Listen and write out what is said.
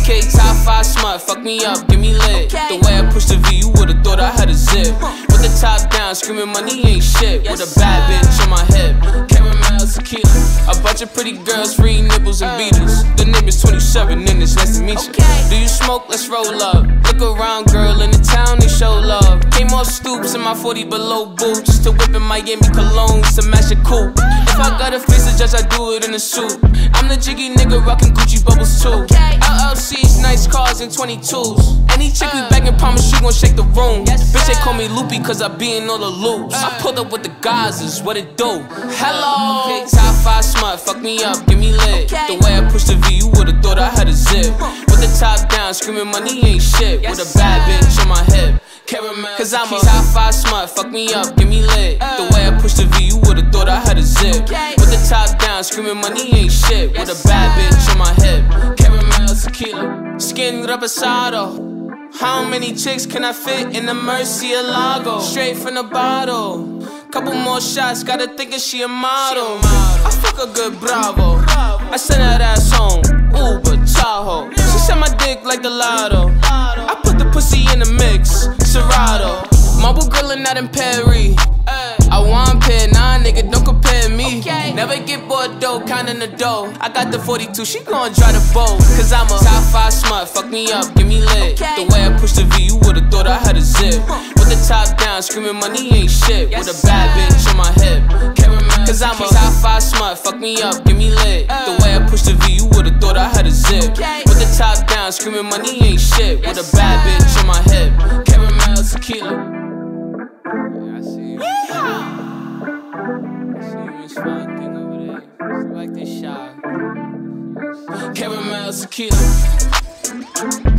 Okay, top 5 smut, fuck me up, give me lit. The way I push the V, you would've thought I had a zip. With the top down, screaming money ain't shit. With a bad bitch on my hip, caramel tequila. A bunch of pretty girls, free nibbles and beaters. The name is 27 and it's nice to meet you. Do you smoke? Let's roll up. Look around, girl, in the town, they show love. Came off stoops in my 40 below boots to whip in Miami colognes to match a coupe. If I gotta face the judge, I do it in a suit. I'm the jiggy nigga rockin' Gucci bubbles too. LLCs, nice cars and 22s. Any chick we baggin', promise you gon' shake the room. Bitch, they call me Loopy cause I be in all the loops. I pulled up with the Gazas, what it do? Hello. Okay, top 5 smut, fuck me up, give me lit. The way I push the V, you would've thought I had a zip. With the top down, screaming money ain't shit. With a bad bitch on my hip, caramel. Cause I'm a top 5 smut, fuck me up, give me lit. The way I push the V, you would've thought I had a zip. With the top down, screaming money ain't shit. With a bad bitch on my hip, caramel tequila. Skin reposado. How many chicks can I fit in the Murcielago? Straight from the bottle. Couple more shots, gotta think that she a model. I fuck a good Bravo. I send that ass home, Uber, Tahoe. She said my dick like the lotto. I put the pussy in the mix, Serato. Marble grillin' out in Perry. I want pair, nah nigga, don't compare me. Never get bored though, counting the dough. I got the 42, she gon' dry the boat. Cause I'm a top 5 smut, fuck me up, give me lit. The way I push the V, you would've thought I had a zip. With the top down, screaming money ain't shit. With a bad bitch on my hip, caramel. Cause I'm a top 5 smut, fuck me up, give me lit. The way I push the V, you would've thought I had a zip. With the top down, screaming money ain't shit. With a bad bitch on my hip, caramel tequila. I see you. It's fun thing over there. She like this shot. Caramel tequila.